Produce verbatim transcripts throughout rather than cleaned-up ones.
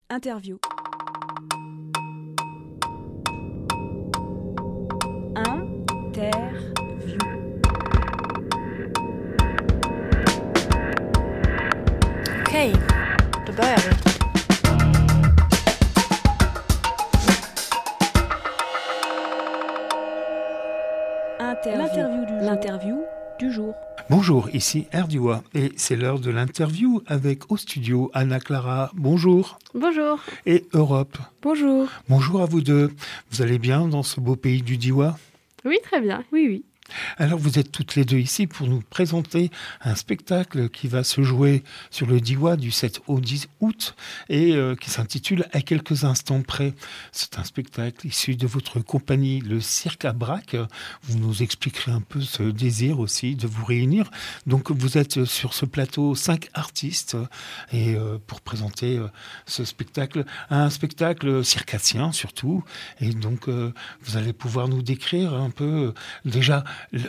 Interview. Interview. Okej, då börjar vi. Interview. L'interview du jour. L'interview du jour. Bonjour, ici Erdioua et c'est l'heure de l'interview avec au studio Anna Clara. Bonjour. Bonjour. Et Europe. Bonjour. Bonjour à vous deux. Vous allez bien dans ce beau pays du Diois ? Oui, très bien. Oui, oui. Alors vous êtes toutes les deux ici pour nous présenter un spectacle qui va se jouer sur le Diois du sept au dix août et euh, qui s'intitule « À quelques instants près ». C'est un spectacle issu de votre compagnie, le Cirque à Brac. Vous nous expliquerez un peu ce désir aussi de vous réunir. Donc vous êtes sur ce plateau cinq artistes et euh, pour présenter euh, ce spectacle, un spectacle circassien surtout. Et donc euh, vous allez pouvoir nous décrire un peu euh, déjà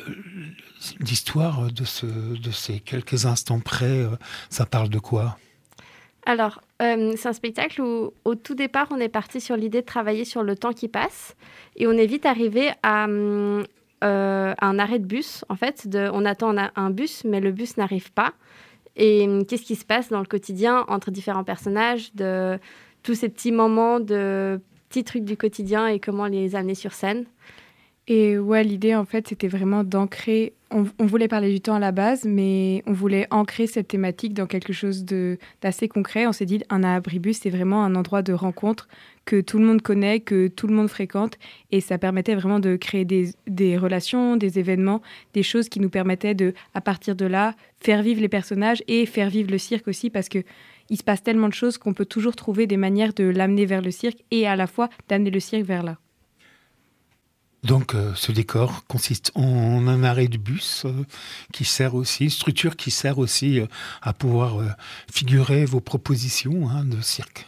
l'histoire de, ce, de ces quelques instants près, ça parle de quoi ? Alors, euh, c'est un spectacle où, au tout départ, on est parti sur l'idée de travailler sur le temps qui passe. Et on est vite arrivé à, euh, à un arrêt de bus. En fait, de, on attend un, un bus, mais le bus n'arrive pas. Et qu'est-ce qui se passe dans le quotidien entre différents personnages, de tous ces petits moments, de petits trucs du quotidien et comment les amener sur scène. Et ouais, l'idée, en fait, c'était vraiment d'ancrer... On, on voulait parler du temps à la base, mais on voulait ancrer cette thématique dans quelque chose de, d'assez concret. On s'est dit, un abribus, c'est vraiment un endroit de rencontre que tout le monde connaît, que tout le monde fréquente. Et ça permettait vraiment de créer des, des relations, des événements, des choses qui nous permettaient de, à partir de là, faire vivre les personnages et faire vivre le cirque aussi, parce que il se passe tellement de choses qu'on peut toujours trouver des manières de l'amener vers le cirque et à la fois d'amener le cirque vers là. Donc euh, ce décor consiste en un arrêt de bus euh, qui sert aussi, structure qui sert aussi euh, à pouvoir euh, figurer vos propositions hein, de cirque.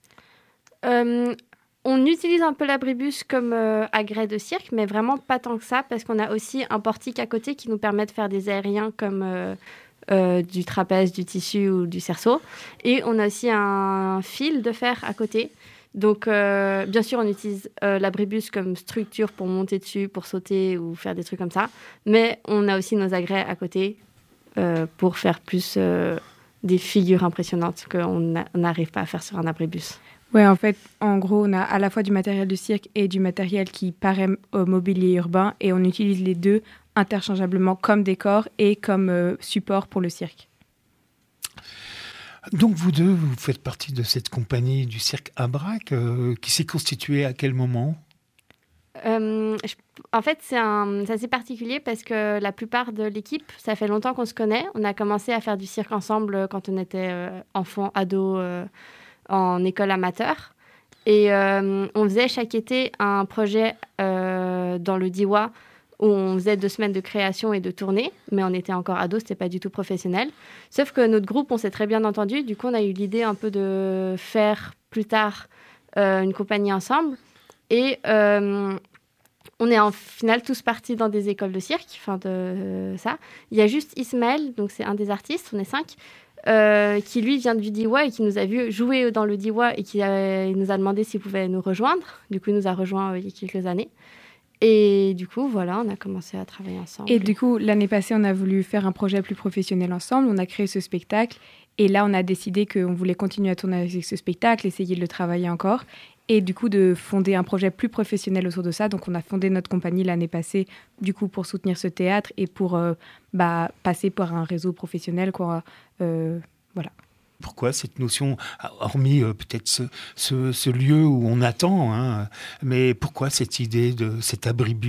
Euh, on utilise un peu l'abribus comme euh, agrès de cirque, mais vraiment pas tant que ça, parce qu'on a aussi un portique à côté qui nous permet de faire des aériens comme euh, euh, du trapèze, du tissu ou du cerceau. Et on a aussi un fil de fer à côté. Donc, euh, bien sûr, on utilise euh, l'abribus comme structure pour monter dessus, pour sauter ou faire des trucs comme ça. Mais on a aussi nos agrès à côté euh, pour faire plus euh, des figures impressionnantes qu'on n'arrive pas à faire sur un abribus. Ouais, en fait, en gros, on a à la fois du matériel de cirque et du matériel qui paraît au mobilier urbain et on utilise les deux interchangeablement comme décor et comme euh, support pour le cirque. Donc vous deux, vous faites partie de cette compagnie du Cirque à Brac euh, qui s'est constituée à quel moment ? euh, je, En fait, c'est, un, c'est assez particulier parce que la plupart de l'équipe, ça fait longtemps qu'on se connaît. On a commencé à faire du cirque ensemble quand on était euh, enfant, ado, euh, en école amateur. Et euh, on faisait chaque été un projet euh, dans le Diois où on faisait deux semaines de création et de tournée, mais on était encore ados, c'était pas du tout professionnel. Sauf que notre groupe, on s'est très bien entendu, du coup on a eu l'idée un peu de faire plus tard euh, une compagnie ensemble, et euh, on est en finale tous partis dans des écoles de cirque, enfin de euh, ça. Il y a juste Ismaël, donc c'est un des artistes, on est cinq, euh, qui lui vient du Diois et qui nous a vu jouer dans le Diois et qui a, il nous a demandé s'il pouvait nous rejoindre. Du coup il nous a rejoints euh, il y a quelques années. Et du coup, voilà, on a commencé à travailler ensemble. Et du coup, l'année passée, on a voulu faire un projet plus professionnel ensemble. On a créé ce spectacle. Et là, on a décidé qu'on voulait continuer à tourner avec ce spectacle, essayer de le travailler encore. Et du coup, de fonder un projet plus professionnel autour de ça. Donc, on a fondé notre compagnie l'année passée, du coup, pour soutenir ce théâtre et pour euh, bah, passer par un réseau professionnel, quoi. Euh, voilà. Pourquoi cette notion, hormis euh, peut-être ce, ce, ce lieu où on attend, hein, mais pourquoi cette idée de cet abribus ?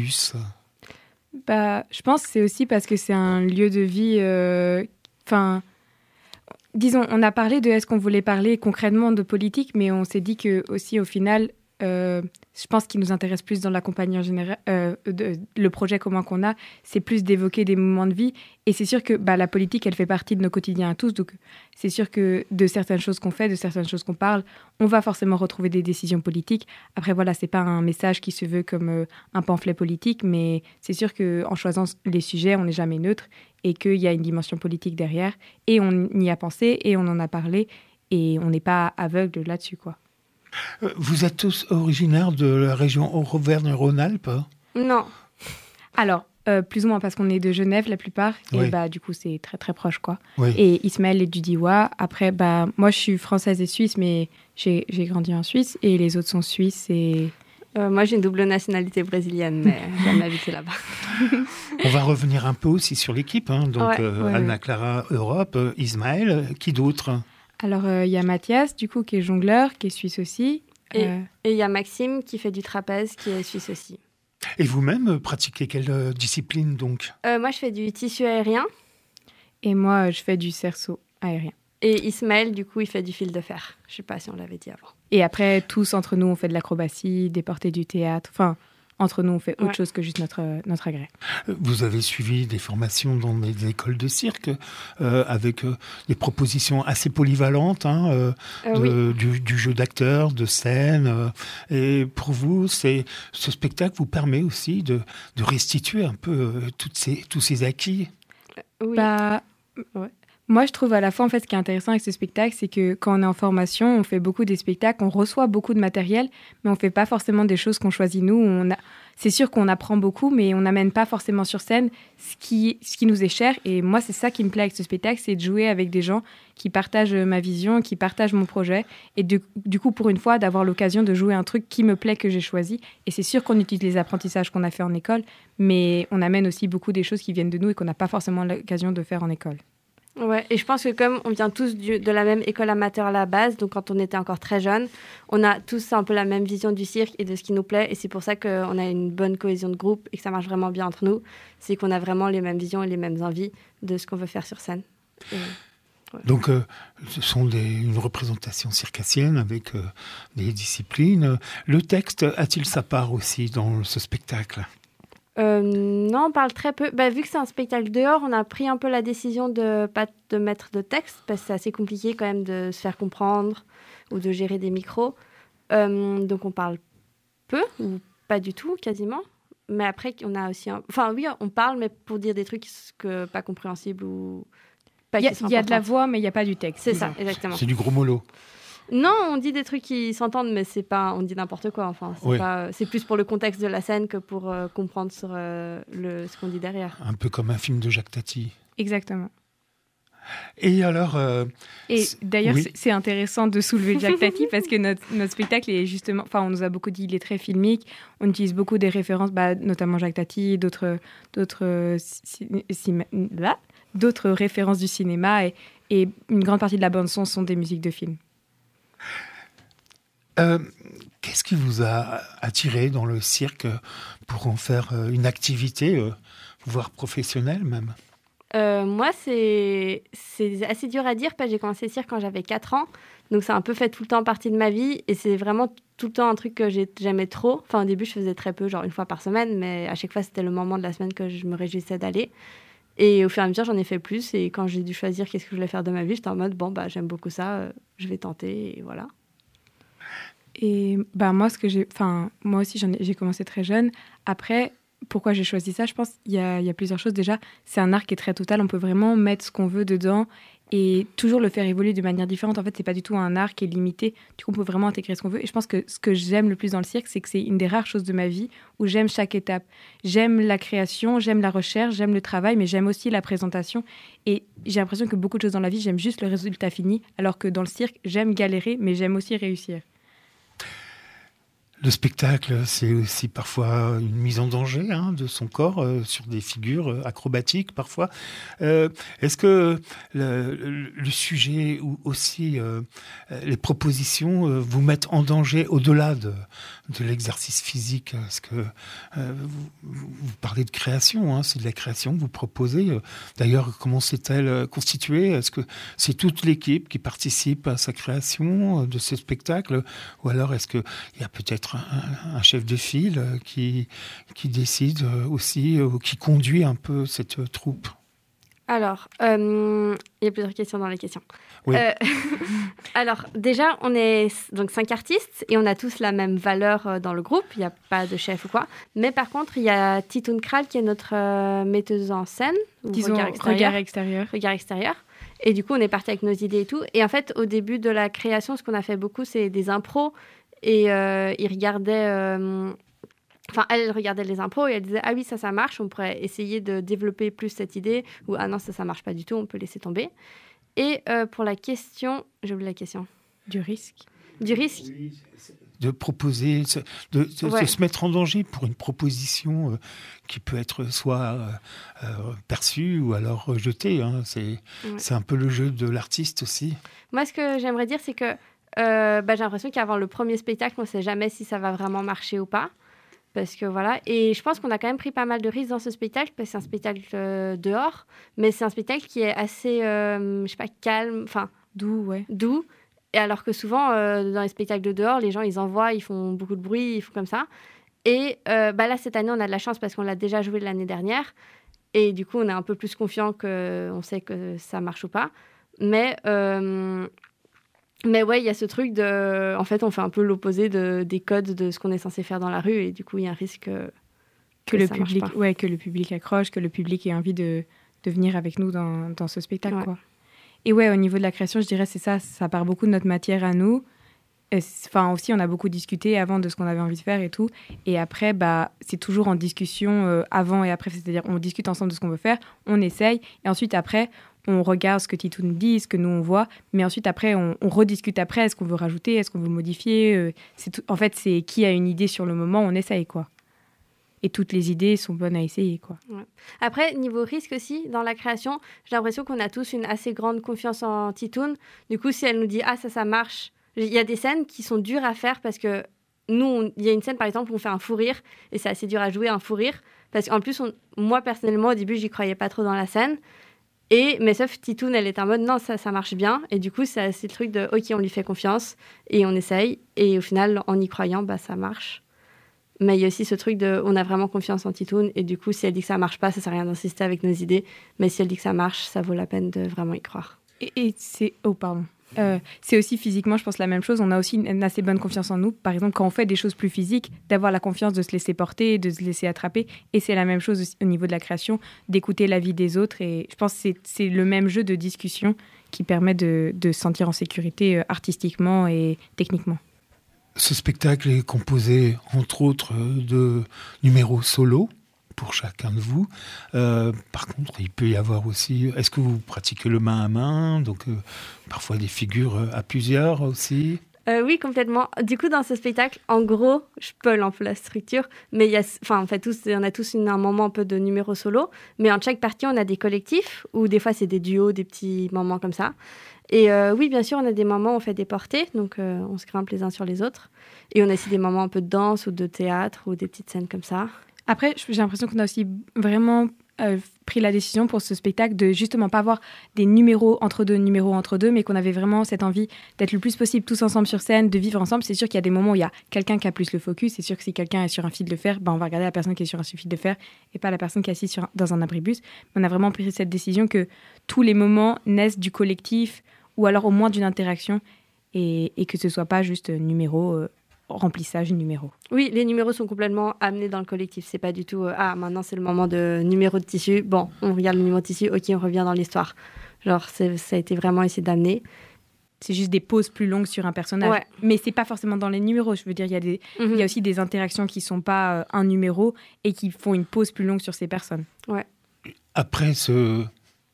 Bah, je pense que c'est aussi parce que c'est un lieu de vie... Enfin, euh, disons, on a parlé de est-ce qu'on voulait parler concrètement de politique, mais on s'est dit que aussi au final... Euh, je pense qu'il nous intéresse plus dans la compagnie en général, euh, de, le projet commun qu'on a, c'est plus d'évoquer des moments de vie. Et c'est sûr que bah, la politique, elle fait partie de nos quotidiens à tous. Donc, c'est sûr que de certaines choses qu'on fait, de certaines choses qu'on parle, on va forcément retrouver des décisions politiques. Après, voilà, c'est pas un message qui se veut comme euh, un pamphlet politique, mais c'est sûr qu'en choisissant les sujets, on n'est jamais neutre et qu'il y a une dimension politique derrière. Et on y a pensé et on en a parlé et on n'est pas aveugle là-dessus, quoi. Vous êtes tous originaires de la région Auvergne-Rhône-Alpes ? Non. Alors, euh, plus ou moins parce qu'on est de Genève la plupart. Oui. Et bah, du coup, c'est très très proche, quoi. Oui. Et Ismaël est du Diois. Après, bah, moi, je suis française et suisse, mais j'ai, j'ai grandi en Suisse. Et les autres sont suisses et... Euh, moi, j'ai une double nationalité brésilienne, mais j'ai jamais habité là-bas. On va revenir un peu aussi sur l'équipe. Hein. Donc, Ouais, euh, ouais, Anna Clara Europe, euh, Ismaël, qui d'autre ? Alors, il euh, y a Mathias, du coup, qui est jongleur, qui est suisse aussi. Et Euh, il y a Maxime qui fait du trapèze, qui est suisse aussi. Et vous-même, euh, pratiquez quelle euh, discipline donc ? Euh, moi, je fais du tissu aérien. Et moi, je fais du cerceau aérien. Et Ismaël, du coup, il fait du fil de fer. Je ne sais pas si on l'avait dit avant. Et après, tous entre nous, on fait de l'acrobatie, des portées du théâtre. Enfin, entre nous, on fait autre Ouais. chose que juste notre, notre agrès. Vous avez suivi des formations dans des écoles de cirque euh, avec euh, des propositions assez polyvalentes hein, euh, Euh, de- oui. du, du jeu d'acteur, de scène. euh, et pour vous, c'est, ce spectacle vous permet aussi de, de restituer un peu euh, toutes ces, tous ces acquis. Oui. Bah, Ouais. moi, je trouve à la fois, en fait, ce qui est intéressant avec ce spectacle, c'est que quand on est en formation, on fait beaucoup des spectacles, on reçoit beaucoup de matériel, mais on fait pas forcément des choses qu'on choisit nous. On a... C'est sûr qu'on apprend beaucoup, mais on n'amène pas forcément sur scène ce qui, ce qui nous est cher. Et moi, c'est ça qui me plaît avec ce spectacle, c'est de jouer avec des gens qui partagent ma vision, qui partagent mon projet. Et du, du coup, pour une fois, d'avoir l'occasion de jouer un truc qui me plaît, que j'ai choisi. Et c'est sûr qu'on utilise les apprentissages qu'on a fait en école, mais on amène aussi beaucoup des choses qui viennent de nous et qu'on n'a pas forcément l'occasion de faire en école. Ouais, et je pense que comme on vient tous du- de la même école amateur à la base, donc quand on était encore très jeunes, on a tous un peu la même vision du cirque et de ce qui nous plaît. Et c'est pour ça qu'on a une bonne cohésion de groupe et que ça marche vraiment bien entre nous. C'est qu'on a vraiment les mêmes visions et les mêmes envies de ce qu'on veut faire sur scène. Et... Donc, euh, ce sont des, une représentation circassienne avec euh, des disciplines. Le texte a-t-il sa part aussi dans ce spectacle ? Euh, non, on parle très peu. Bah, vu que c'est un spectacle dehors, on a pris un peu la décision de pas de mettre de texte parce que c'est assez compliqué quand même de se faire comprendre ou de gérer des micros. Euh, donc on parle peu ou pas du tout quasiment. Mais après on a aussi, un... enfin oui, on parle mais pour dire des trucs que pas compréhensibles ou pas Il y a, qui sont il y a de la importants. voix, mais il n'y a pas du texte. C'est disons. ça, exactement. C'est du gros mollo. Non, on dit des trucs qui s'entendent, mais c'est pas, on dit n'importe quoi. Enfin, c'est, Oui. pas, c'est plus pour le contexte de la scène que pour euh, comprendre sur euh, le, ce qu'on dit derrière. Un peu comme un film de Jacques Tati. Exactement. Et alors... euh, Et c'est- d'ailleurs, oui. c'est- c'est intéressant de soulever Jacques Tati parce que notre, notre spectacle est justement... Enfin, on nous a beaucoup dit il est très filmique. On utilise beaucoup des références, bah, notamment Jacques Tati, d'autres, d'autres, euh, ci- cima- là, d'autres références du cinéma. Et, et une grande partie de la bande-son sont des musiques de films. Euh, qu'est-ce qui vous a attiré dans le cirque pour en faire euh, une activité, euh, voire professionnelle même ? Euh, moi, c'est, c'est assez dur à dire parce que j'ai commencé le cirque quand j'avais quatre ans. Donc, ça a un peu fait tout le temps partie de ma vie. Et c'est vraiment tout le temps un truc que j'ai- j'aimais trop. Enfin, au début, je faisais très peu, genre une fois par semaine. Mais à chaque fois, c'était le moment de la semaine que je me réjouissais d'aller. Et au fur et à mesure, j'en ai fait plus. Et quand j'ai dû choisir qu'est-ce que je voulais faire de ma vie, j'étais en mode, bon, bah, j'aime beaucoup ça. euh, je vais tenter. Et voilà. Et bah, moi, ce que j'ai, enfin, moi aussi, j'en ai, j'ai commencé très jeune. Après, pourquoi j'ai choisi ça ? Je pense qu'il y a, il y a plusieurs choses. Déjà, c'est un art qui est très total. On peut vraiment mettre ce qu'on veut dedans et toujours le faire évoluer de manière différente. En fait, c'est pas du tout un art qui est limité. Du coup, on peut vraiment intégrer ce qu'on veut. Et je pense que ce que j'aime le plus dans le cirque, c'est que c'est une des rares choses de ma vie où j'aime chaque étape. J'aime la création, j'aime la recherche, j'aime le travail, mais j'aime aussi la présentation. Et j'ai l'impression que beaucoup de choses dans la vie, j'aime juste le résultat fini, alors que dans le cirque, j'aime galérer, mais j'aime aussi réussir. Le spectacle, c'est aussi parfois une mise en danger hein, de son corps euh, sur des figures euh, acrobatiques parfois. Euh, est-ce que le, le, le sujet ou aussi euh, les propositions euh, vous mettent en danger au-delà de, de l'exercice physique ? Est-ce que euh, vous, vous parlez de création, hein, c'est de la création que vous proposez. D'ailleurs, comment s'est-elle constituée ? Est-ce que c'est toute l'équipe qui participe à sa création de ce spectacle ? Ou alors est-ce qu'il y a peut-être Un, un chef de file qui, qui décide aussi, ou qui conduit un peu cette troupe? Alors, euh, il y a plusieurs questions dans les questions. Oui. Euh, alors, déjà, on est donc cinq artistes et on a tous la même valeur euh, dans le groupe. Il n'y a pas de chef ou quoi. Mais par contre, il y a Titoun Kral qui est notre euh, metteuse en scène. Ou Disons, regard extérieur. regard extérieur. Regard extérieur. Et du coup, on est parti avec nos idées et tout. Et en fait, au début de la création, ce qu'on a fait beaucoup, c'est des impros. Et euh, il regardait... Euh, Enfin, elle, elle regardait les impros et elle disait « Ah oui, ça, ça marche, on pourrait essayer de développer plus cette idée. » Ou « Ah non, ça, ça marche pas du tout, on peut laisser tomber. » Et euh, pour la question... J'ai oublié la question. Du risque. Du risque. De proposer, de, de, ouais. de se mettre en danger pour une proposition euh, qui peut être soit euh, euh, perçue ou alors rejetée. Hein. C'est, ouais. c'est un peu le jeu de l'artiste aussi. Moi, ce que j'aimerais dire, c'est que euh, bah, j'ai l'impression qu'avant le premier spectacle, on ne sait jamais si ça va vraiment marcher ou pas. Parce que voilà, et je pense qu'on a quand même pris pas mal de risques dans ce spectacle, parce que c'est un spectacle euh, dehors, mais c'est un spectacle qui est assez, euh, je sais pas, calme, enfin... Doux, ouais. Doux. Et alors que souvent, euh, dans les spectacles de dehors, les gens, ils envoient, ils font beaucoup de bruit, ils font comme ça. Et euh, bah là, cette année, on a de la chance parce qu'on l'a déjà joué l'année dernière. Et du coup, on est un peu plus confiant qu'on sait que ça marche ou pas. Mais... Euh, Mais ouais, il y a ce truc de... En fait, on fait un peu l'opposé de, des codes de ce qu'on est censé faire dans la rue. Et du coup, il y a un risque que, que, que le ça public, marche pas. Ouais, que le public accroche, que le public ait envie de, de venir avec nous dans, dans ce spectacle. Ouais. Quoi. Et ouais, au niveau de la création, je dirais c'est ça. Ça part beaucoup de notre matière à nous. Enfin, aussi, on a beaucoup discuté avant de ce qu'on avait envie de faire et tout. Et après, bah, c'est toujours en discussion euh, avant et après. C'est-à-dire, on discute ensemble de ce qu'on veut faire, on essaye. Et ensuite, après... on regarde ce que Titou nous dit, ce que nous on voit, mais ensuite après on, on rediscute après, est-ce qu'on veut rajouter, est-ce qu'on veut modifier, euh, c'est tout, en fait c'est qui a une idée sur le moment, on essaye quoi. Et toutes les idées sont bonnes à essayer quoi. Ouais. Après niveau risque aussi dans la création, j'ai l'impression qu'on a tous une assez grande confiance en Titoune. Du coup si elle nous dit ah ça ça marche, il y a des scènes qui sont dures à faire parce que nous il y a une scène par exemple où on fait un fou rire et c'est assez dur à jouer un fou rire parce qu'en plus on, moi personnellement au début j'y croyais pas trop dans la scène. Et, mais sauf Titoune, elle est en mode non, ça, ça marche bien. Et du coup, c'est, c'est le truc de ok, on lui fait confiance et on essaye. Et au final, en y croyant, bah, ça marche. Mais il y a aussi ce truc de on a vraiment confiance en Titoune. Et du coup, si elle dit que ça marche pas, ça sert à rien d'insister avec nos idées. Mais si elle dit que ça marche, ça vaut la peine de vraiment y croire. Et, et c'est. Oh, pardon. Euh, c'est aussi physiquement, je pense, la même chose. On a aussi une, une assez bonne confiance en nous. Par exemple, quand on fait des choses plus physiques, d'avoir la confiance de se laisser porter, de se laisser attraper. Et c'est la même chose aussi au niveau de la création, d'écouter l'avis des autres. Et je pense que c'est, c'est le même jeu de discussion qui permet de, de se sentir en sécurité euh, artistiquement et techniquement. Ce spectacle est composé, entre autres, de numéros solos pour chacun de vous. Euh, par contre, il peut y avoir aussi... Est-ce que vous pratiquez le main à main ? Donc, euh, parfois des figures à plusieurs aussi ? Euh, oui, complètement. Du coup, dans ce spectacle, en gros, je peux un peu la structure, mais il y a, enfin, on fait tous, on a tous une, un moment un peu de numéro solo, mais en chaque partie, on a des collectifs, ou des fois, c'est des duos, des petits moments comme ça. Et euh, oui, bien sûr, on a des moments où on fait des portées, donc euh, on se grimpe les uns sur les autres. Et on a aussi des moments un peu de danse ou de théâtre, ou des petites scènes comme ça. Après, j'ai l'impression qu'on a aussi vraiment euh, pris la décision pour ce spectacle de justement pas avoir des numéros entre deux, numéros entre deux, mais qu'on avait vraiment cette envie d'être le plus possible tous ensemble sur scène, de vivre ensemble. C'est sûr qu'il y a des moments où il y a quelqu'un qui a plus le focus. C'est sûr que si quelqu'un est sur un fil de fer, ben on va regarder la personne qui est sur un fil de fer et pas la personne qui est assise sur un, dans un abribus. Mais on a vraiment pris cette décision que tous les moments naissent du collectif ou alors au moins d'une interaction et, et que ce soit pas juste numéro... Euh, remplissage numéro. Oui, les numéros sont complètement amenés dans le collectif. C'est pas du tout euh, ah maintenant c'est le moment de numéro de tissu. Bon, on regarde le numéro de tissu. Ok, on revient dans l'histoire. Genre c'est, ça a été vraiment essayé d'amener. C'est juste des pauses plus longues sur un personnage. Ouais. Mais c'est pas forcément dans les numéros. Je veux dire, il y a des, mm-hmm. il y a aussi des interactions qui sont pas euh, un numéro et qui font une pause plus longue sur ces personnes. Ouais. Après ce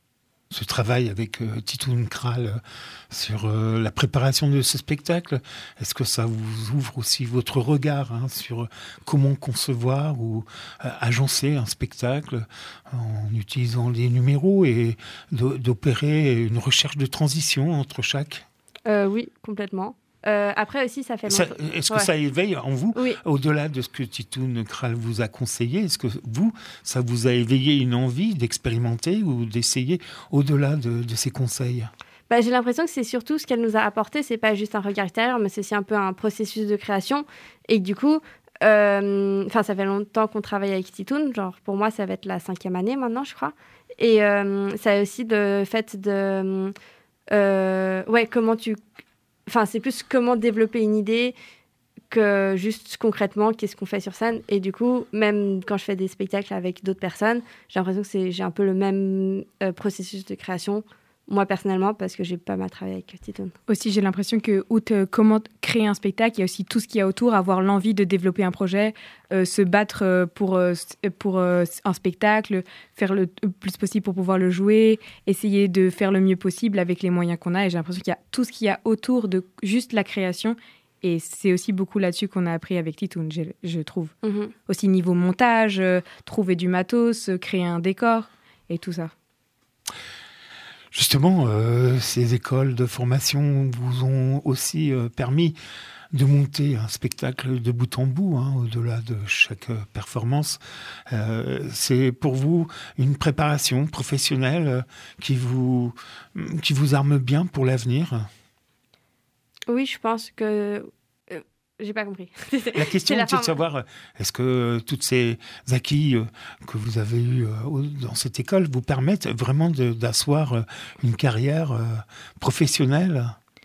ce travail avec euh, Titoune Kral euh, sur euh, la préparation de ce spectacle, est-ce que ça vous ouvre aussi votre regard hein, sur comment concevoir ou euh, agencer un spectacle en utilisant les numéros et de, d'opérer une recherche de transition entre chaque ? euh, Oui, complètement. Euh, après aussi, ça fait ça, longtemps. Est-ce que ouais. ça éveille en vous, oui. au-delà de ce que Titoune Kral vous a conseillé, est-ce que vous, ça vous a éveillé une envie d'expérimenter ou d'essayer au-delà de, de ces conseils ? Bah, j'ai l'impression que c'est surtout ce qu'elle nous a apporté, c'est pas juste un regard extérieur, mais c'est aussi un peu un processus de création. Et du coup, euh, ça fait longtemps qu'on travaille avec Titoune, genre pour moi, ça va être la cinquième année maintenant, je crois. Et euh, ça a aussi le fait de... Euh, ouais, comment tu... Enfin, c'est plus comment développer une idée que juste concrètement, qu'est-ce qu'on fait sur scène. Et du coup, même quand je fais des spectacles avec d'autres personnes, j'ai l'impression que c'est, j'ai un peu le même euh, processus de création. moi personnellement, parce que j'ai pas mal travaillé avec Titoun. Aussi, j'ai l'impression que outre euh, comment créer un spectacle, il y a aussi tout ce qu'il y a autour, avoir l'envie de développer un projet, euh, se battre euh, pour, euh, pour euh, un spectacle, faire le plus possible pour pouvoir le jouer, essayer de faire le mieux possible avec les moyens qu'on a. Et j'ai l'impression qu'il y a tout ce qu'il y a autour de juste la création. Et c'est aussi beaucoup là-dessus qu'on a appris avec Titoun, je, je trouve. Mm-hmm. Aussi niveau montage, euh, trouver du matos, euh, créer un décor et tout ça. Justement, euh, ces écoles de formation vous ont aussi euh, permis de monter un spectacle de bout en bout, hein, au-delà de chaque performance. Euh, c'est pour vous une préparation professionnelle euh, qui vous, qui vous arme bien pour l'avenir ? Oui, je pense que... Euh, j'ai pas compris. La question était de savoir, est-ce que tous ces acquis que vous avez eus dans cette école vous permettent vraiment de, d'asseoir une carrière professionnelle ?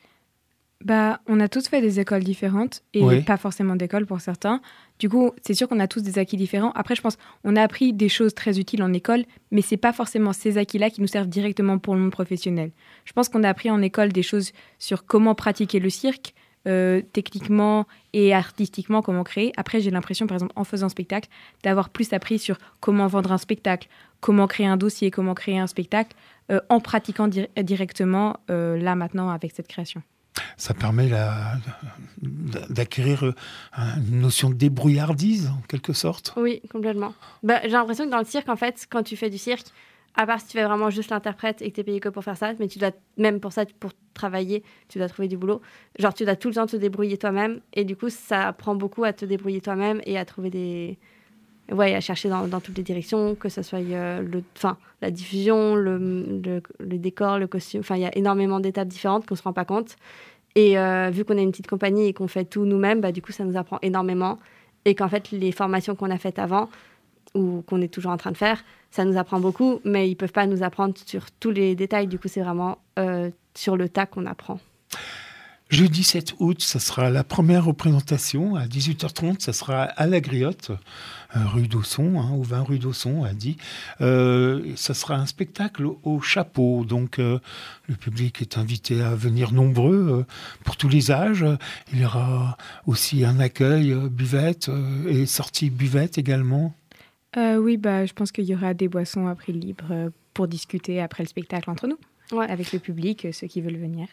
Bah, on a tous fait des écoles différentes et oui. Pas forcément d'école pour certains. Du coup, c'est sûr qu'on a tous des acquis différents. Après, je pense qu'on a appris des choses très utiles en école, mais c'est pas forcément ces acquis-là qui nous servent directement pour le monde professionnel. Je pense qu'on a appris en école des choses sur comment pratiquer le cirque, euh, techniquement et artistiquement, comment créer. Après, j'ai l'impression, par exemple, en faisant spectacle, d'avoir plus appris sur comment vendre un spectacle, comment créer un dossier, comment créer un spectacle, euh, en pratiquant di- directement, euh, là, maintenant, avec cette création. Ça permet la, d'acquérir une notion de débrouillardise, en quelque sorte. Oui, complètement. Bah, j'ai l'impression que dans le cirque, en fait, quand tu fais du cirque, à part si tu fais vraiment juste l'interprète et que tu es payé que pour faire ça, mais tu dois, même pour ça, pour travailler, tu dois trouver du boulot. Genre, tu dois tout le temps te débrouiller toi-même. Et du coup, ça apprend beaucoup à te débrouiller toi-même et à trouver des... Ouais, à chercher dans, dans toutes les directions, que ce soit euh, le, la diffusion, le, le, le décor, le costume. Enfin, il y a énormément d'étapes différentes qu'on ne se rend pas compte. Et euh, vu qu'on est une petite compagnie et qu'on fait tout nous-mêmes, bah, du coup, ça nous apprend énormément. Et qu'en fait, les formations qu'on a faites avant, ou qu'on est toujours en train de faire, ça nous apprend beaucoup, mais ils ne peuvent pas nous apprendre sur tous les détails. Du coup, c'est vraiment euh, sur le tas qu'on apprend. Jeudi sept août, ça sera la première représentation. À dix-huit heures trente, ça sera à la Griotte, rue d'Ausson, hein, au vingt rue d'Ausson, a dit. Euh, ça sera un spectacle au chapeau. Donc, euh, le public est invité à venir nombreux, euh, pour tous les âges. Il y aura aussi un accueil euh, buvette euh, et sortie buvette également. Euh, oui, bah, je pense qu'il y aura des boissons à prix libre euh, pour discuter après le spectacle entre nous, ouais. Avec le public, ceux qui veulent venir.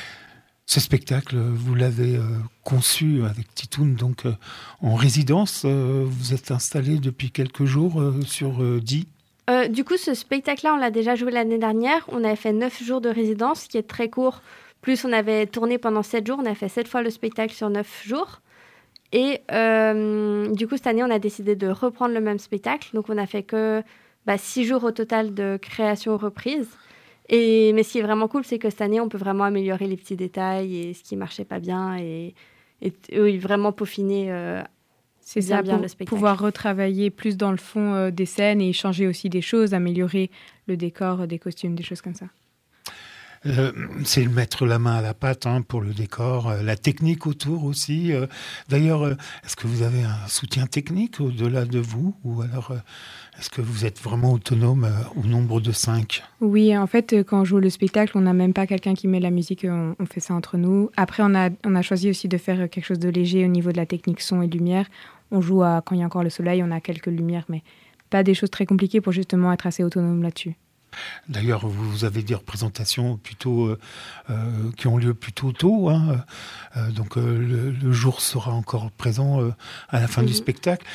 Ce spectacle, vous l'avez euh, conçu avec Titoun, donc euh, en résidence. Euh, vous êtes installé depuis quelques jours euh, sur euh, Die. Euh, du coup, ce spectacle-là, on l'a déjà joué l'année dernière. On avait fait neuf jours de résidence, qui est très court. Plus, on avait tourné pendant sept jours. On a fait sept fois le spectacle sur neuf jours. Et euh, du coup, cette année, on a décidé de reprendre le même spectacle. Donc, on a fait que bah, six jours au total de création-reprise. Et, mais ce qui est vraiment cool, c'est que cette année, on peut vraiment améliorer les petits détails et ce qui ne marchait pas bien et, et, et vraiment peaufiner euh, c'est bien, ça, bien le spectacle. Pouvoir retravailler plus dans le fond euh, des scènes et changer aussi des choses, améliorer le décor, des costumes, des choses comme ça. Euh, c'est mettre la main à la pâte, hein, pour le décor, euh, la technique autour aussi. Euh, d'ailleurs, euh, est-ce que vous avez un soutien technique au-delà de vous, ou alors euh, est-ce que vous êtes vraiment autonome euh, au nombre de cinq ? Oui, en fait, quand on joue le spectacle, on n'a même pas quelqu'un qui met la musique, on, on fait ça entre nous. Après, on a, on a choisi aussi de faire quelque chose de léger au niveau de la technique son et lumière. On joue à, quand il y a encore le soleil, on a quelques lumières, mais pas des choses très compliquées pour justement être assez autonome là-dessus. D'ailleurs, vous avez des représentations plutôt, euh, euh, qui ont lieu plutôt tôt, hein, euh, donc euh, le, le jour sera encore présent euh, à la fin mmh. du spectacle.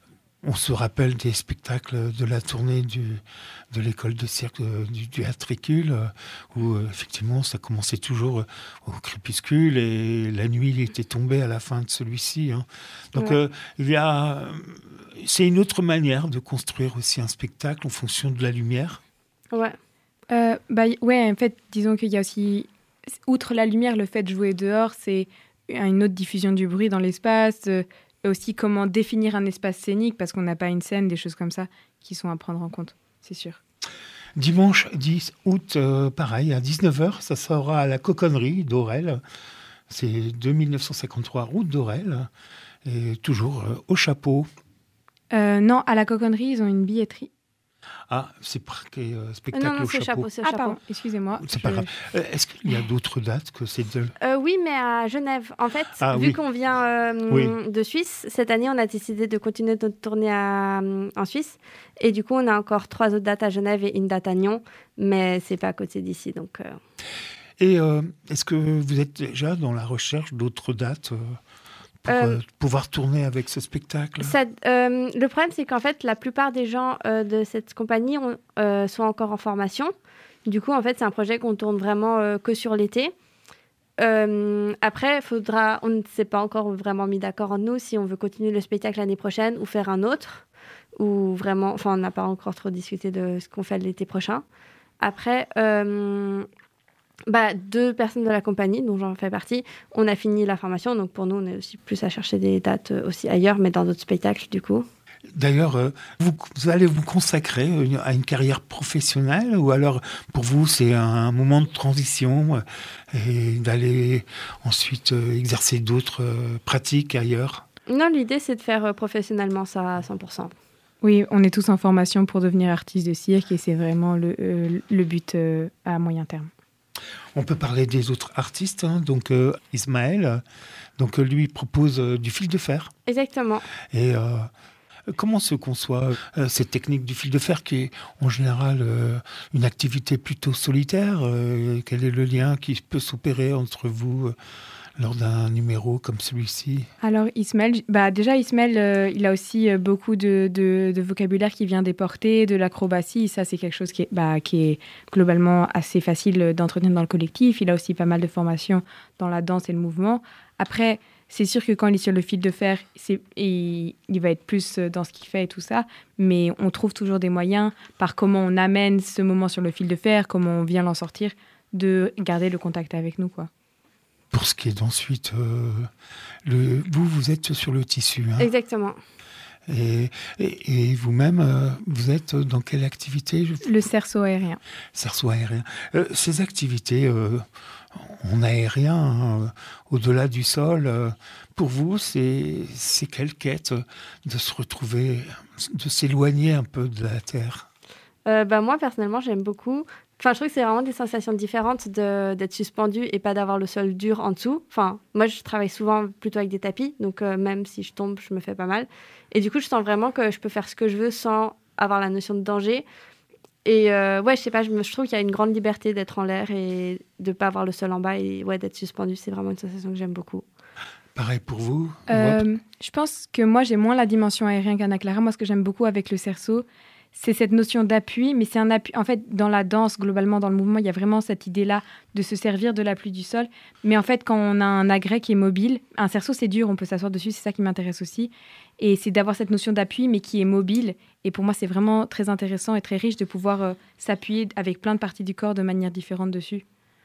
On se rappelle des spectacles de la tournée du, de l'école de cirque euh, du, du Atricule, euh, où euh, effectivement ça commençait toujours euh, au crépuscule et la nuit était tombée à la fin de celui-ci. Hein. Donc ouais. euh, il y a, c'est une autre manière de construire aussi un spectacle en fonction de la lumière. Ouais. Euh, bah, ouais, en fait, disons qu'il y a aussi, outre la lumière, le fait de jouer dehors, c'est une autre diffusion du bruit dans l'espace, euh, et aussi comment définir un espace scénique, parce qu'on n'a pas une scène, des choses comme ça, qui sont à prendre en compte, c'est sûr. Dimanche dix août, euh, pareil, à dix-neuf heures, ça sera à la Coconnerie d'Aurel. C'est deux mille neuf cent cinquante-trois route d'Aurel, et toujours euh, au chapeau. Euh, non, à la Coconnerie, ils ont une billetterie. Ah, c'est marqué euh, spectacle non, non, au c'est chapeau. chapeau, c'est Ah, chapeau. pardon, excusez-moi. C'est je... pas grave. Euh, Est-ce qu'il y a d'autres dates que ces deux? Euh, oui, mais à Genève. En fait, Ah, vu oui. qu'on vient euh, Oui. de Suisse, cette année, on a décidé de continuer notre tournée à, en Suisse. Et du coup, on a encore trois autres dates à Genève et une date à Nyon. Mais c'est pas à côté d'ici. Donc, euh... Et euh, est-ce que vous êtes déjà dans la recherche d'autres dates euh, pour Euh, euh, pouvoir tourner avec ce spectacle? Ça, euh, le problème, c'est qu'en fait, la plupart des gens euh, de cette compagnie ont, euh, sont encore en formation. Du coup, en fait, c'est un projet qu'on tourne vraiment euh, que sur l'été. Euh, après, faudra, on ne s'est pas encore vraiment mis d'accord entre nous si on veut continuer le spectacle l'année prochaine ou faire un autre. Ou vraiment, enfin, on n'a pas encore trop discuté de ce qu'on fait l'été prochain. Après, euh, bah, deux personnes de la compagnie, dont j'en fais partie, on a fini la formation. Donc pour nous, on est aussi plus à chercher des dates aussi ailleurs, mais dans d'autres spectacles, du coup. D'ailleurs, euh, vous, vous allez vous consacrer une- à une carrière professionnelle ou alors pour vous c'est un moment de transition euh, et d'aller ensuite euh, exercer d'autres euh, pratiques ailleurs? Non, l'idée, c'est de faire euh, professionnellement ça à cent pour cent. Oui, on est tous en formation pour devenir artiste de cirque et c'est vraiment le, euh, le but euh, à moyen terme. On peut parler des autres artistes, hein, donc euh, Ismaël, donc euh, lui propose euh, du fil de fer. Exactement. Et euh, comment se conçoit euh, cette technique du fil de fer qui est en général euh, une activité plutôt solitaire? euh, Quel est le lien qui peut s'opérer entre vous euh, lors d'un numéro comme celui-ci? Alors Ismaël, bah déjà Ismaël, euh, il a aussi euh, beaucoup de, de, de vocabulaire qui vient des portées, de l'acrobatie. Ça, c'est quelque chose qui est, bah, qui est globalement assez facile d'entretenir dans le collectif. Il a aussi pas mal de formations dans la danse et le mouvement. Après, c'est sûr que quand il est sur le fil de fer, c'est, il, il va être plus dans ce qu'il fait et tout ça. Mais on trouve toujours des moyens, par comment on amène ce moment sur le fil de fer, comment on vient l'en sortir, de garder le contact avec nous, quoi. Pour ce qui est d'ensuite, euh, le, vous, vous êtes sur le tissu. Hein, Exactement. et, et, et vous-même, euh, vous êtes dans quelle activité? Le cerceau aérien. Cerceau aérien. Euh, ces activités euh, en aérien, hein, au-delà du sol, euh, pour vous, c'est, c'est quelle quête de se retrouver, de s'éloigner un peu de la Terre? Euh, bah, moi, personnellement, j'aime beaucoup. Enfin, je trouve que c'est vraiment des sensations différentes de, d'être suspendu et pas d'avoir le sol dur en dessous. Enfin, moi, je travaille souvent plutôt avec des tapis, donc euh, même si je tombe, je me fais pas mal. Et du coup, je sens vraiment que je peux faire ce que je veux sans avoir la notion de danger. Et euh, ouais, je sais pas, je, me, je trouve qu'il y a une grande liberté d'être en l'air et de pas avoir le sol en bas et ouais, d'être suspendu. C'est vraiment une sensation que j'aime beaucoup. Pareil pour vous? Euh, je pense que moi, j'ai moins la dimension aérienne qu'Anna Clara. Moi, ce que j'aime beaucoup avec le cerceau, c'est cette notion d'appui, mais c'est un appui. En fait, dans la danse, globalement, dans le mouvement, il y a vraiment cette idée-là de se servir de l'appui du sol. Mais en fait, quand on a un agrès qui est mobile, un cerceau, c'est dur, on peut s'asseoir dessus, c'est ça qui m'intéresse aussi. Et c'est d'avoir cette notion d'appui, mais qui est mobile. Et pour moi, c'est vraiment très intéressant et très riche de pouvoir euh, s'appuyer avec plein de parties du corps de manière différente dessus.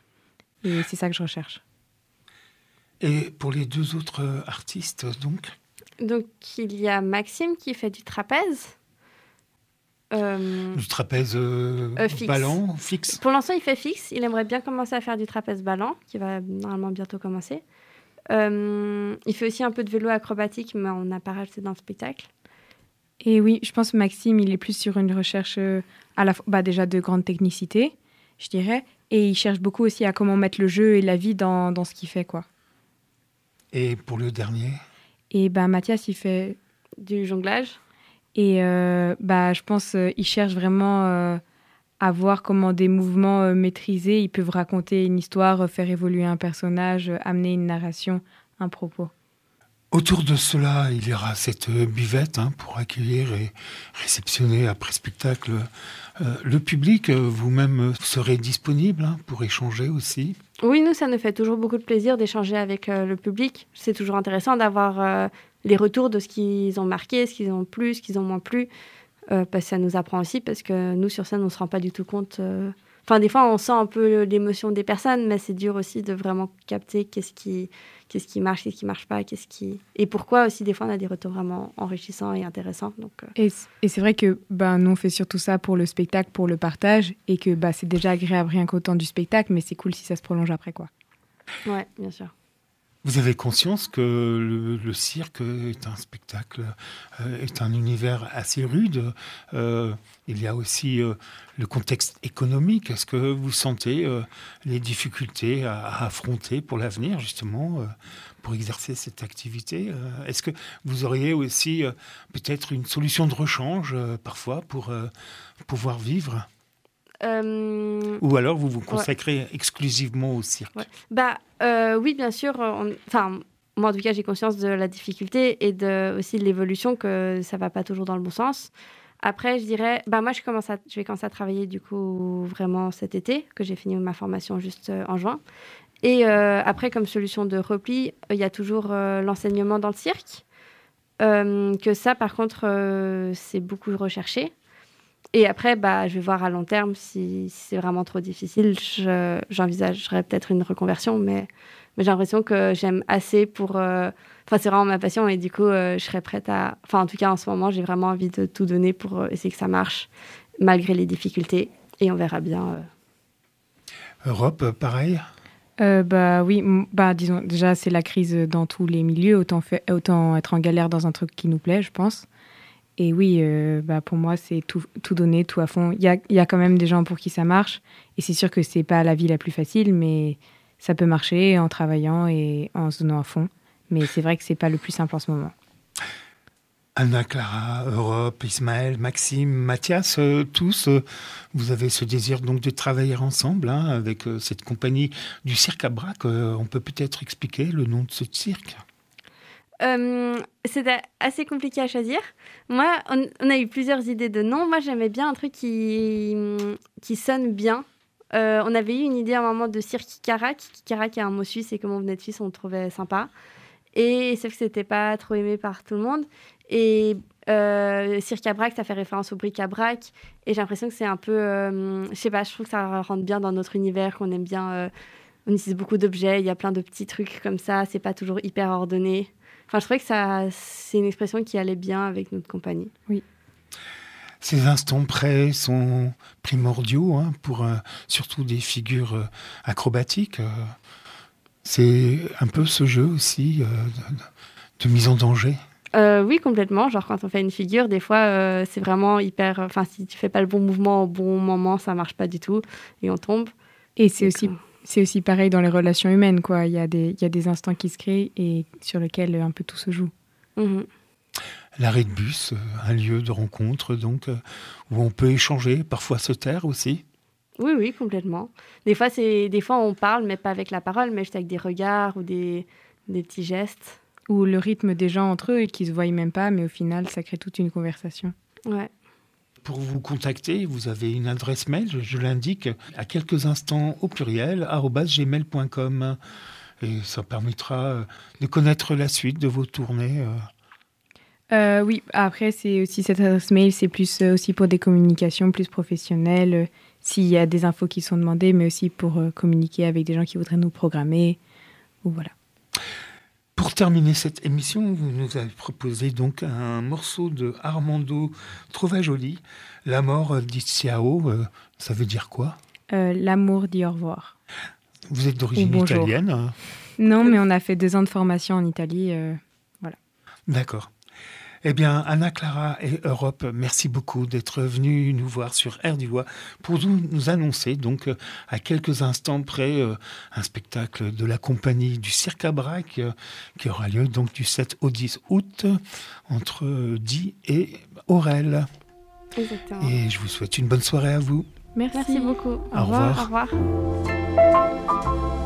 Et c'est ça que je recherche. Et pour les deux autres euh, artistes, donc? Donc, il y a Maxime qui fait du trapèze. Euh, Du trapèze euh, euh, fixe. ballant, fixe? Pour l'instant, il fait fixe. Il aimerait bien commencer à faire du trapèze ballant, qui va normalement bientôt commencer. Euh, il fait aussi un peu de vélo acrobatique, mais on n'a pas rajouté dans le spectacle. Et oui, je pense que Maxime, il est plus sur une recherche euh, à la fois, bah, déjà de grande technicité, je dirais, et il cherche beaucoup aussi à comment mettre le jeu et la vie dans, dans ce qu'il fait, quoi. Et pour le dernier? Et bah, Mathias, il fait... Du jonglage. Et euh, bah, je pense qu'il euh, cherche vraiment euh, à voir comment des mouvements euh, maîtrisés, ils peuvent raconter une histoire, euh, faire évoluer un personnage, euh, amener une narration, un propos. Autour de cela, il y aura cette buvette hein, pour accueillir et réceptionner après spectacle euh, le public. Vous-même serez disponible hein, pour échanger aussi. Oui, nous, ça nous fait toujours beaucoup de plaisir d'échanger avec euh, le public. C'est toujours intéressant d'avoir euh, les retours de ce qu'ils ont marqué, ce qu'ils ont plu, ce qu'ils ont moins plu. Euh, parce que ça nous apprend aussi, parce que nous, sur scène, on ne se rend pas du tout compte... Euh... Enfin, des fois, on sent un peu l'émotion des personnes, mais c'est dur aussi de vraiment capter qu'est-ce qui, qu'est-ce qui marche, qu'est-ce qui ne marche pas, qu'est-ce qui... Et pourquoi aussi, des fois, on a des retours vraiment enrichissants et intéressants. Donc, euh... et, et c'est vrai que ben, nous, on fait surtout ça pour le spectacle, pour le partage, et que bah, c'est déjà agréable rien qu'au temps du spectacle, mais c'est cool si ça se prolonge après, quoi. Ouais, bien sûr. Vous avez conscience que le, le cirque est un spectacle, euh, est un univers assez rude. Euh, il y a aussi euh, le contexte économique. Est-ce que vous sentez euh, les difficultés à, à affronter pour l'avenir, justement, euh, pour exercer cette activité? euh, Est-ce que vous auriez aussi euh, peut-être une solution de rechange, euh, parfois, pour euh, pouvoir vivre? Euh... Ou alors vous vous consacrez ouais. exclusivement au cirque? ouais. Bah, euh, oui, bien sûr. Enfin, moi, en tout cas, j'ai conscience de la difficulté et de, aussi de l'évolution, que ça ne va pas toujours dans le bon sens. Après, je dirais, bah, moi, je, commence à, je vais commencer à travailler du coup vraiment cet été, que j'ai fini ma formation juste euh, en juin. Et euh, après, comme solution de repli, il y a toujours euh, l'enseignement dans le cirque. Euh, que ça, par contre, euh, c'est beaucoup recherché. Et après, bah, je vais voir à long terme si, si c'est vraiment trop difficile. Je, j'envisagerais peut-être une reconversion, mais, mais j'ai l'impression que j'aime assez pour... Enfin, euh, c'est vraiment ma passion et du coup, euh, je serais prête à... Enfin, en tout cas, en ce moment, j'ai vraiment envie de tout donner pour euh, essayer que ça marche, malgré les difficultés. Et on verra bien. Euh... Europe, pareil euh, bah oui, bah disons déjà c'est la crise dans tous les milieux, autant, fait, autant être en galère dans un truc qui nous plaît, je pense. Et oui, euh, bah pour moi, c'est tout, tout donner, tout à fond. Il y a, y a quand même des gens pour qui ça marche. Et c'est sûr que c'est pas la vie la plus facile, mais ça peut marcher en travaillant et en se donnant à fond. Mais c'est vrai que c'est pas le plus simple en ce moment. Anna, Clara, Europe, Ismaël, Maxime, Mathias, euh, tous, euh, vous avez ce désir donc de travailler ensemble hein, avec euh, cette compagnie du Cirque à Brac. Euh, on peut peut-être expliquer le nom de ce cirque? Euh, c'était assez compliqué à choisir. Moi, on, on a eu plusieurs idées de noms. Moi, j'aimais bien un truc qui, qui sonne bien. Euh, on avait eu une idée à un moment de Cirque Kikarak. Kikarak est un mot suisse et comme on venait de Suisse, on le trouvait sympa. Et sauf que c'était pas trop aimé par tout le monde. Et euh, Cirque à Brac, ça fait référence au bric-à-brac. Et j'ai l'impression que c'est un peu... Euh, je sais pas, je trouve que ça rentre bien dans notre univers, qu'on aime bien... Euh, on utilise beaucoup d'objets, il y a plein de petits trucs comme ça. C'est pas toujours hyper ordonné. Enfin, je trouvais que ça, c'est une expression qui allait bien avec notre compagnie. Oui. Ces instants prêts sont primordiaux hein, pour euh, surtout des figures euh, acrobatiques. Euh, c'est un peu ce jeu aussi euh, de, de mise en danger. Euh, oui, complètement. Genre, quand on fait une figure, des fois, euh, c'est vraiment hyper... Enfin, si tu fais pas le bon mouvement au bon moment, ça marche pas du tout et on tombe. Et c'est aussi... C'est aussi pareil dans les relations humaines, quoi. Il y a des, il y a des instants qui se créent et sur lesquels un peu tout se joue. Mmh. L'arrêt de bus, un lieu de rencontre, donc, où on peut échanger, parfois se taire aussi. Oui, oui, complètement. Des fois, c'est, des fois, on parle, mais pas avec la parole, mais juste avec des regards ou des, des petits gestes. Ou le rythme des gens entre eux et qui ne se voient même pas, mais au final, ça crée toute une conversation. Ouais. Pour vous contacter, vous avez une adresse mail, je, je l'indique, à quelques instants au pluriel, arobase gmail point com. Et ça permettra de connaître la suite de vos tournées. Euh, oui, après, c'est aussi cette adresse mail, c'est plus euh, aussi pour des communications plus professionnelles, euh, s'il y a des infos qui sont demandées, mais aussi pour euh, communiquer avec des gens qui voudraient nous programmer. Ou voilà. Pour terminer cette émission, vous nous avez proposé donc un morceau de Armando Trovajoli, La mort dit ciao. Euh, ça veut dire quoi? euh, L'amour dit au revoir. Vous êtes d'origine italienne? Non, mais on a fait deux ans de formation en Italie. Euh, voilà. D'accord. Eh bien, Anna, Clara et Europe, merci beaucoup d'être venus nous voir sur Air du Voix pour nous, nous annoncer, donc, à quelques instants près, euh, un spectacle de la compagnie du Cirque à Brac euh, qui aura lieu donc du sept au dix août entre euh, Die et Aurel. Exactement. Et je vous souhaite une bonne soirée à vous. Merci, merci beaucoup. Au, au revoir. revoir. Au revoir.